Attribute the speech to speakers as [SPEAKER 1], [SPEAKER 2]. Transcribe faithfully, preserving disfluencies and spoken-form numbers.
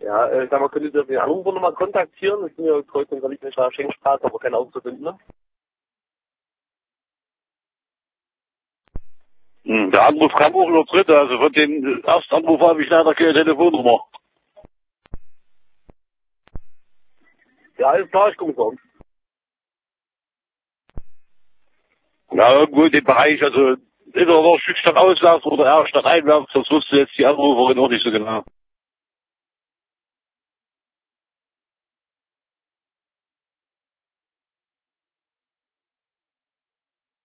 [SPEAKER 1] Ja, äh, sag mal, könnt ihr den Anrufer nochmal kontaktieren? Ich bin ja heute in der Schenkstraße, aber kein Auszubildender.
[SPEAKER 2] Hm, der Anruf kam auch noch dritte, also von dem ersten Anruf habe ich leider keine Telefonnummer.
[SPEAKER 1] Ja, alles klar, ich gucke mal.
[SPEAKER 2] Ja, irgendwo in dem Bereich, also entweder noch ein Stückchen Auslauf oder eher statt einwärts, das wusste jetzt die Anruferin auch nicht so genau.